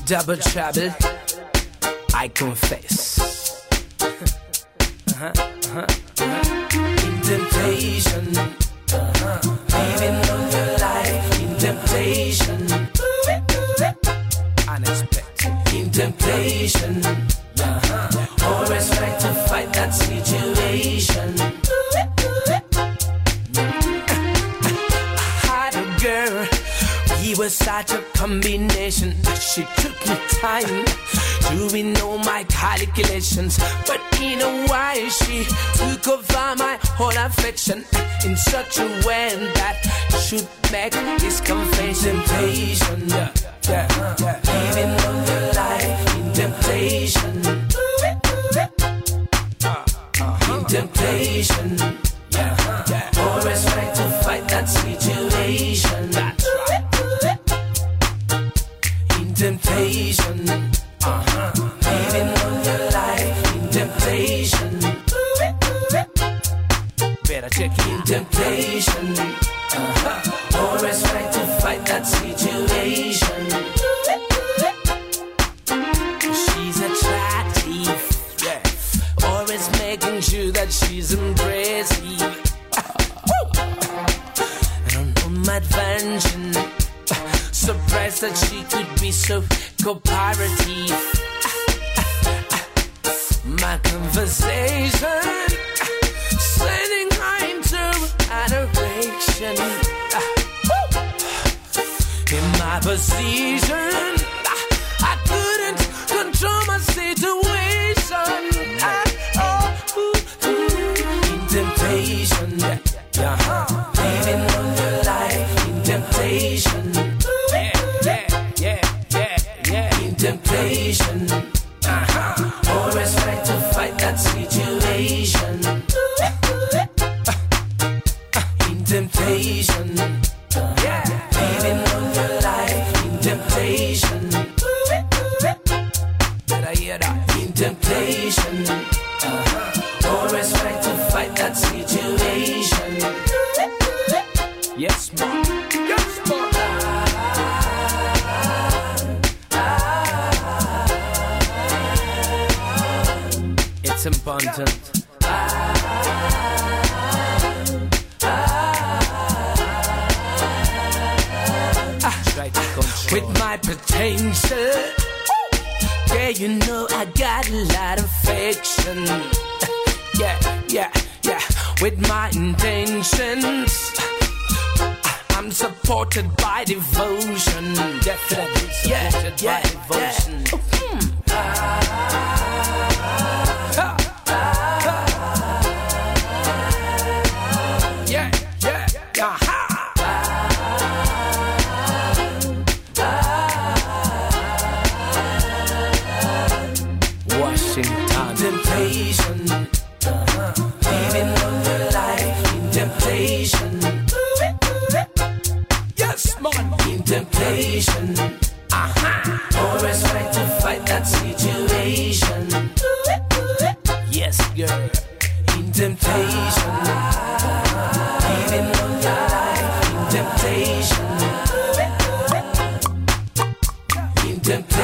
Double trouble, I confess. In temptation, living on your life in temptation. Unexpected. In temptation, always trying to fight that situation. Had a girl, we were such a combination. She took me time doing all my calculations, but in a while she took over my whole affection in such a way that should make this confession. Temptation, living on your life in temptation. In temptation, always trying to fight that situation. In temptation, living on your life in temptation. Better check in temptation, always trying to fight that situation. She's attractive, always making sure that she's impressive. And on my adventure, surprised that she could be so cooperative. My conversation, sending her into adoration. In my position, I couldn't control my situation. In temptation, living on your life in temptation. In temptation, always trying to fight that situation. In temptation, living on your life in temptation. Did I hear that? In temptation, always trying to fight that situation. Yes, ma'am. Yes, ma'am. It's important. With my potential, yeah, you know I got a lot of affection. Yeah. With my intentions, I'm supported by devotion. Definitely supported by devotion. Washington. Temptation, living on your life in temptation. Yes, man. In temptation, always trying to fight that situation. Yes, girl. In temptation, living on your life in temptation. In temptation.